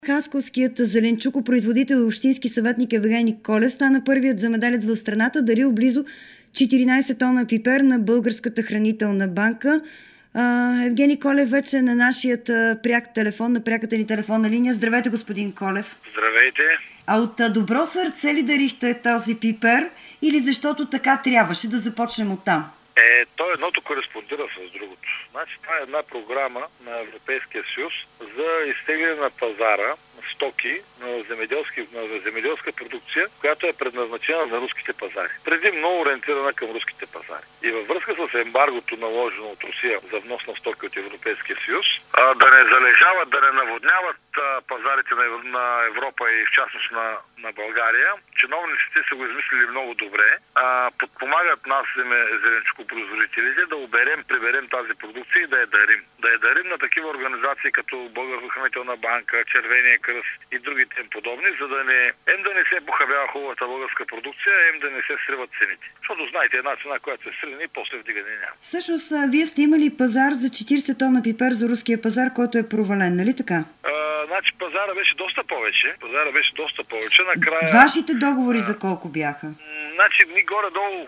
Хасковският зеленчукопроизводител и общински съветник Евгений Колев стана първият замеделец в страната, дарил близо 14 тона пипер на Българската хранителна банка. Евгений Колев вече е на нашият пряк телефон, на пряката ни телефонна линия. Здравейте, господин Колев. Здравейте. А от добро сърце ли дарихте този пипер или защото така трябваше? Да започнем оттам. То едното кореспондира с другото. Значи, това е една програма на Европейския съюз за изтегляне на пазара стоки на земеделска продукция, която е предназначена за руските пазари. Предимно ориентирана към руските пазари. И във връзка с ембаргото, наложено от Русия за внос на стоки от Европейския съюз, да не залежават, да не наводняват пазарите на Европа и в частност на България, чиновниците са го измислили много добре, подпомагат нас, зеленчукопроизводителите, да приберем тази продукция и да я дарим. Да я дарим на такива организации като Българска хранителна банка, Червения кръст и другите им подобни, за да не се похабява хубавата българска продукция, да не се сриват цените. Защото знаете, една цена, която е сривна и после вдигане няма. Всъщност, вие сте имали пазар за 40 тона пипер за руския пазар, който е провален, нали така? Значи пазара беше доста повече. Накрая... Вашите договори за колко бяха? Значи ни горе-долу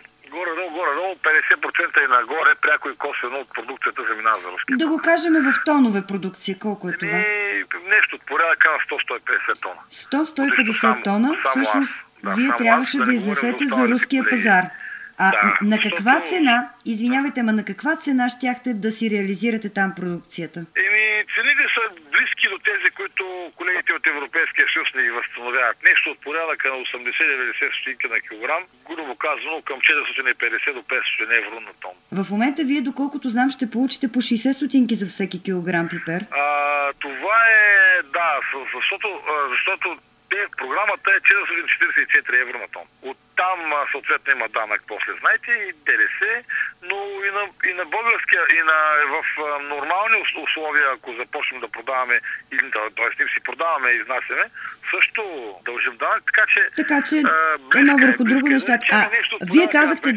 50% и нагоре, пряко и косвено от продукцията заминава за руския. Да го кажем в тонове продукция, колко е това? Нещо от порядъка на 100-150 тона. 100-150 тона, всъщност вие трябваше да изнесете за руския пазар. На каква цена, извинявайте, на каква цена щяхте да си реализирате там продукцията? Цените са близки до тези, които колегите от Европейския съюз не ги възстановяват. Нещо от порядъка на 80-90 стотинки на килограм, грубо казано към 450 до 500 евро на тон. В момента вие, доколкото знам, ще получите по 60 стотинки за всеки килограм пипер. Това е, защото програмата е 444 евро на тон. Оттам съответно има данък после, знаете, и ДДС, но и на българския, в нормални условия, ако започнем да продаваме, т.е. си продаваме и изнасяме, също дължим данък, така че едно върху друго нещата. Вие казахте,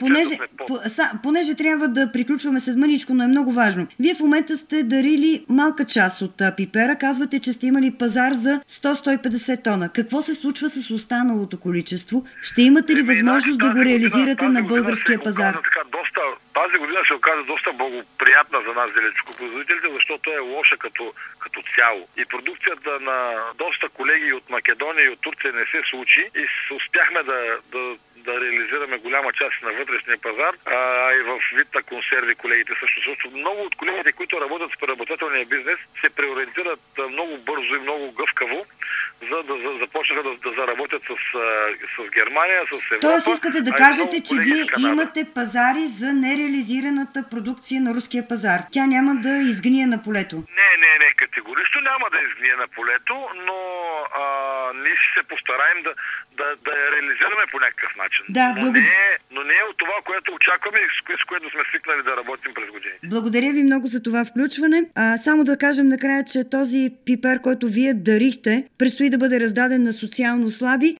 понеже трябва да приключваме след мъничко, но е много важно. Вие в момента сте дарили малка част от пипера, казвате, че сте имали пазар за 100-150 тона. Какво се случва с останалото количество? Ще имате ли възможност да го реализирате на българския пазар? Тази година се оказа доста благоприятна за нас, зеленчукопроизводителите, защото е лоша като цяло. И продукцията на доста колеги от Македония и от Турция не се случи и успяхме да реализираме голяма част на вътрешния пазар, и в вид на консерви колегите също. Защото много от колегите, които работят с преработвателния бизнес, се преориентират много бързо и много гъвкаво, за да започнаха да заработят с Германия, с Европа. Тоест искате да кажете, че вие имате пазари за нереализираната продукция на руския пазар. Тя няма да изгние на полето. Не, категорично няма да изгние на полето, но ние ще се постараем да я реализираме по някакъв начин. Но не е от това, което очакваме и с което сме свикнали да работим през години. Благодаря ви много за това включване. Само да кажем накрая, че този пипер, който вие дарихте, предстои да бъде раздаден на социално слаби.